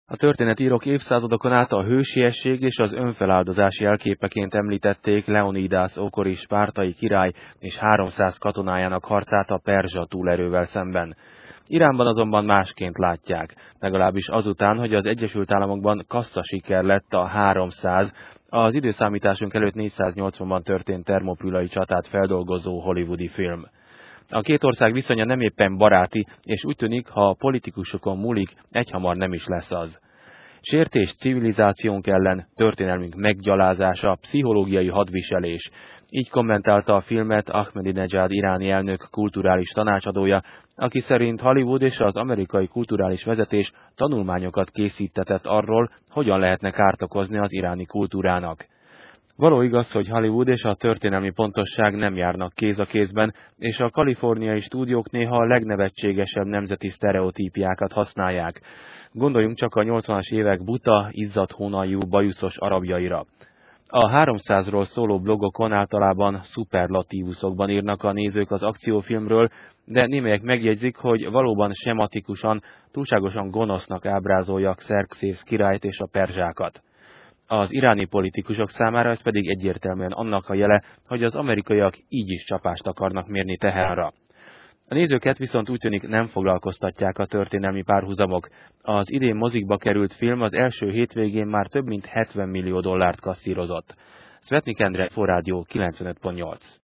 A történetírók évszázadokon át a hősiesség és az önfeláldozás jelképeként említették Leonidas ókori spártai király és 300 katonájának harcát a perzsa túlerővel szemben. Iránban azonban másként látják, legalábbis azután, hogy az Egyesült Államokban kasszasiker lett a 300, az időszámításunk előtt 480-ban történt termopülai csatát feldolgozó hollywoodi film. A két ország viszonya nem éppen baráti, és úgy tűnik, ha a politikusokon múlik, egyhamar nem is lesz az. Sértés civilizációnk ellen, történelmünk meggyalázása, pszichológiai hadviselés. Így kommentálta a filmet Ahmadinejad iráni elnök kulturális tanácsadója, aki szerint Hollywood és az amerikai kulturális vezetés tanulmányokat készítetett arról, hogyan lehetne kárt okozni az iráni kultúrának. Való igaz, hogy Hollywood és a történelmi pontosság nem járnak kéz a kézben, és a kaliforniai stúdiók néha a legnevetségesebb nemzeti sztereotípiákat használják. Gondoljunk csak a 80-as évek buta, izzadhónaljú, bajuszos arabjaira. A 300-ról szóló blogokon általában szuperlatívuszokban írnak a nézők az akciófilmről, de némelyek megjegyzik, hogy valóban sematikusan, túlságosan gonosznak ábrázolja Xerxész királyt és a perzsákat. Az iráni politikusok számára ez pedig egyértelműen annak a jele, hogy az amerikaiak így is csapást akarnak mérni Teheránra. A nézőket viszont úgy tűnik nem foglalkoztatják a történelmi párhuzamok. Az idén mozikba került film az első hétvégén már több mint $70 millió kasszírozott. Szvetnik Endre, Inforádió 95.8.